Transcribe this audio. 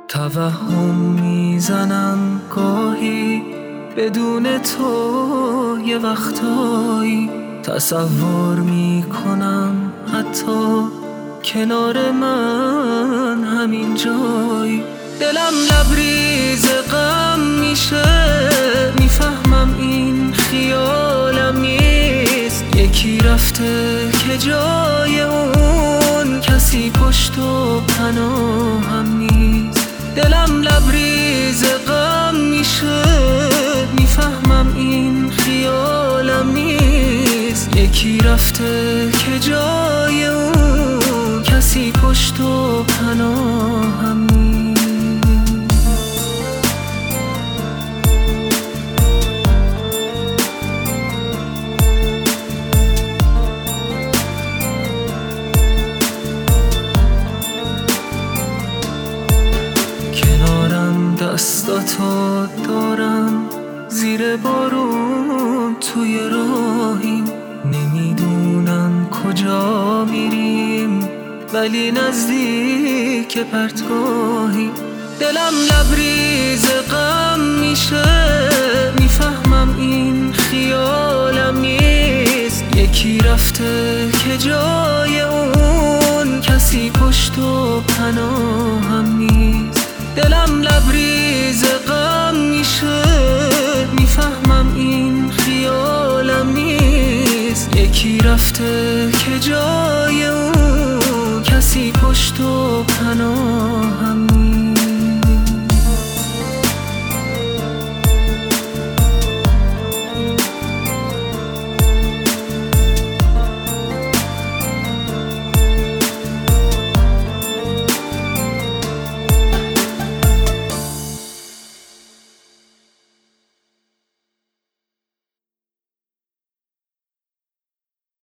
توهم میزنم گاهی بدون تو یه وقتایی تصور میکنم حتی کنار من همین جایی. دلم لبریز غم میشه، میفهمم این خیالم نیست. یکی رفته که جای اون کسی پشت و پناهم نیست. دلم لبریز غم میشه، میفهمم این خیالم نیست. یکی رفته که جای اون کسی پشت و پناهم نیست. دستاتو دارم زیر بارون توی راهیم، نمیدونم کجا میریم ولی نزدیک پرتگاهی. دلم لبریز غم میشه، میفهمم این خیالم نیست. یکی رفته که جای اون کسی پشت و پناهم نیست. دلم لبریز غم میشه، میفهمم این خیالم نیست. یکی رفته که جای اون کسی پشت و پناهم